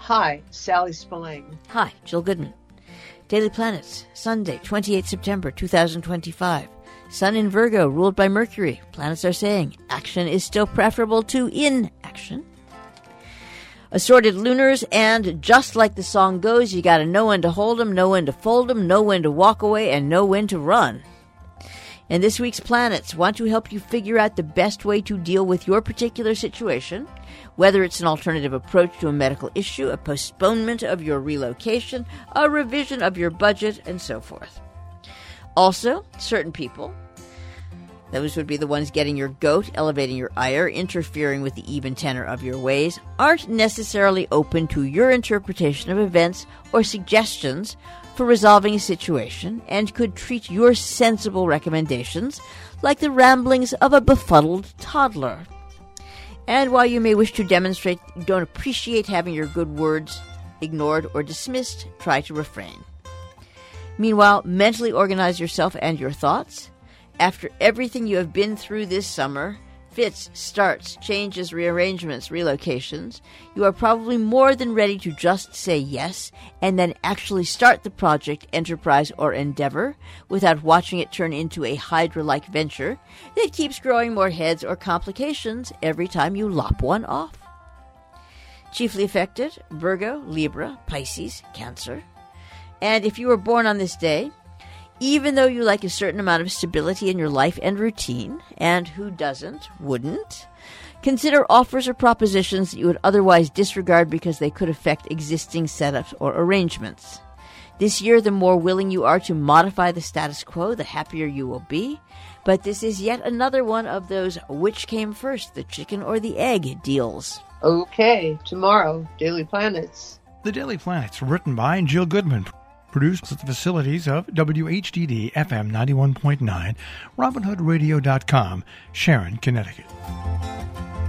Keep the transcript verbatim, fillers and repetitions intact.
Hi, Sally Spillane. Hi, Jill Goodman. Daily Planets, Sunday, twenty-eighth September two thousand twenty-five. Sun in Virgo, ruled by Mercury. Planets are saying action is still preferable to inaction. Assorted lunars, and just like the song goes, you got to know when to hold 'em, know when to fold 'em, know when to walk away, and know when to run. And this week's planets want to help you figure out the best way to deal with your particular situation, whether it's an alternative approach to a medical issue, a postponement of your relocation, a revision of your budget, and so forth. Also, certain people, those would be the ones getting your goat, elevating your ire, interfering with the even tenor of your ways, aren't necessarily open to your interpretation of events or suggestions for resolving a situation, and could treat your sensible recommendations like the ramblings of a befuddled toddler. And while you may wish to demonstrate you don't appreciate having your good words ignored or dismissed, try to refrain. Meanwhile, mentally organize yourself and your thoughts. After everything you have been through this summer, fits, starts, changes, rearrangements, relocations, you are probably more than ready to just say yes and then actually start the project, enterprise, or endeavor without watching it turn into a Hydra-like venture that keeps growing more heads or complications every time you lop one off. Chiefly affected, Virgo, Libra, Pisces, Cancer. And if you were born on this day, even though you like a certain amount of stability in your life and routine, and who doesn't, wouldn't, consider offers or propositions that you would otherwise disregard because they could affect existing setups or arrangements. This year, the more willing you are to modify the status quo, the happier you will be. But this is yet another one of those which came first, the chicken or the egg deals. Okay, tomorrow, Daily Planets. The Daily Planets, written by Jill Goodman. Produced at the facilities of W H D D F M ninety-one point nine, Robin Hood Radio dot com, Sharon, Connecticut.